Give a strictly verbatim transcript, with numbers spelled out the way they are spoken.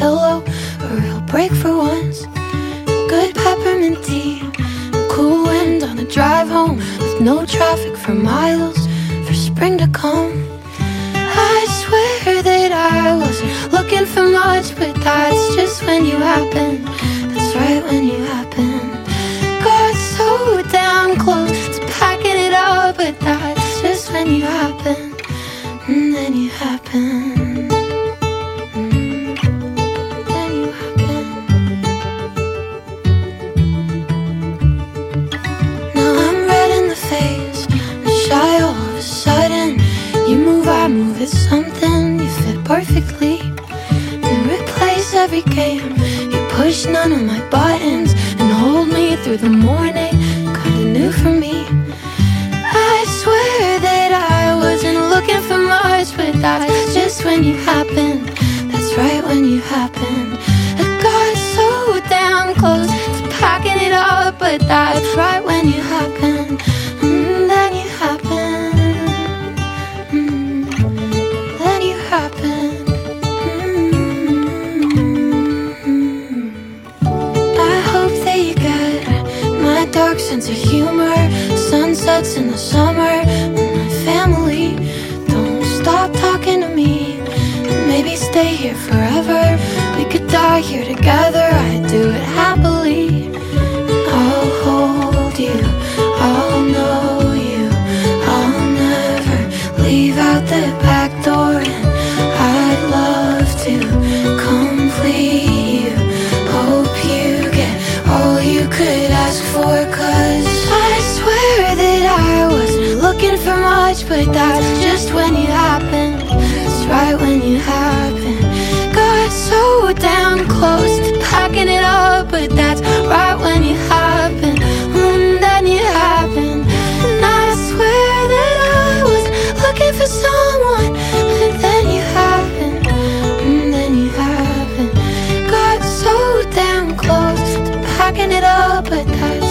pillow, a real break for once. Good peppermint tea, cool wind on the drive home, with no traffic for miles, for spring to come. I swear that I wasn't looking for much, but that's just when you happen. That's right, when you happen. Got so damn close to packing it up, but that's just when you happen. And then you happen. It's something you fit perfectly. You replace every game, you push none of my buttons, and hold me through the morning, kinda new for me. I swear that I wasn't looking for much, but that's just when you happen. That's right, when you happen. I got so damn close to packing it up, but that's right, when you happen. And then you happen. Dark sense of humor, sunsets in the summer, and my family. Don't stop talking to me, and maybe stay here forever. We could die here together, I'd do it happily. I'll hold you, I'll know you, I'll never leave out the back door, and I'd love to complete you. Hope you get all you could ask for, 'cause I swear that I wasn't looking for much, but that's just when you happen. It's right, when you happen. Got so damn close to packing it up, but that's right, when you happen. And then you happen. And I swear that I was looking for someone, but then you happen. And then you happen. Got so damn close to packing it up, but that's